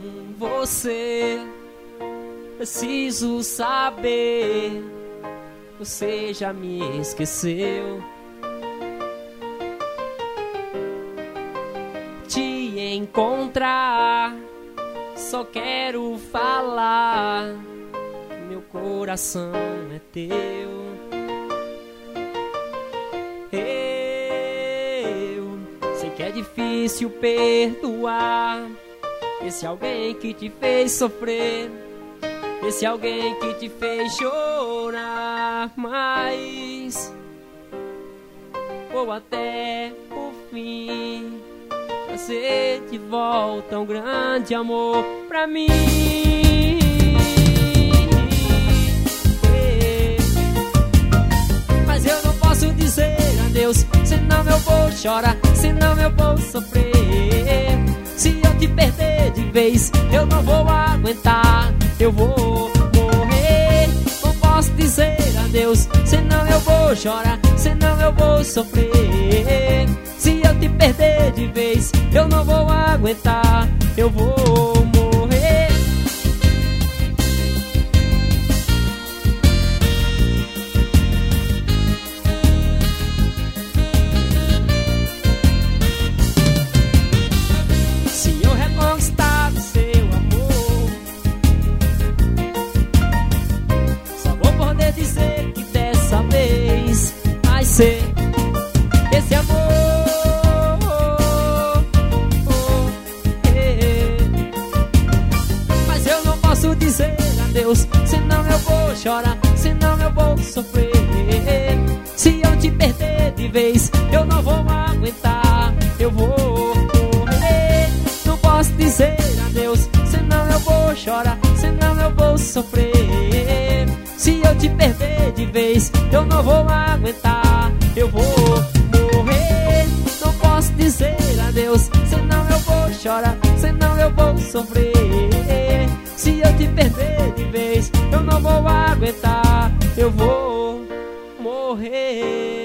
você. Preciso saber, você já me esqueceu. Te encontrar, só quero falar, meu coração é teu. Eu sei que é difícil perdoar esse alguém que te fez sofrer, esse alguém que te fez chorar, mas vou até o fim trazer de volta um grande amor pra mim. Mas eu não posso dizer adeus, senão eu vou chorar, senão eu vou sofrer. Se eu te perder de vez, eu não vou aguentar, eu vou morrer. Não posso dizer adeus, senão eu vou chorar, senão eu vou sofrer. Se eu te perder de vez, eu não vou aguentar, eu vou morrer. Se eu reconquistar o seu amor, só vou poder dizer que dessa vez vai ser esse amor. Mas eu não posso dizer adeus, senão eu vou chorar, senão eu vou sofrer. Se eu te perder de vez, eu não vou aguentar, eu vou morrer. Não posso dizer adeus, senão eu vou chorar, senão eu vou sofrer. Se eu te perder de vez, eu não vou aguentar, eu vou morrer. Não posso dizer adeus, senão eu vou chorar, senão eu vou sofrer. Se eu te perder de vez, eu não vou aguentar, eu vou morrer.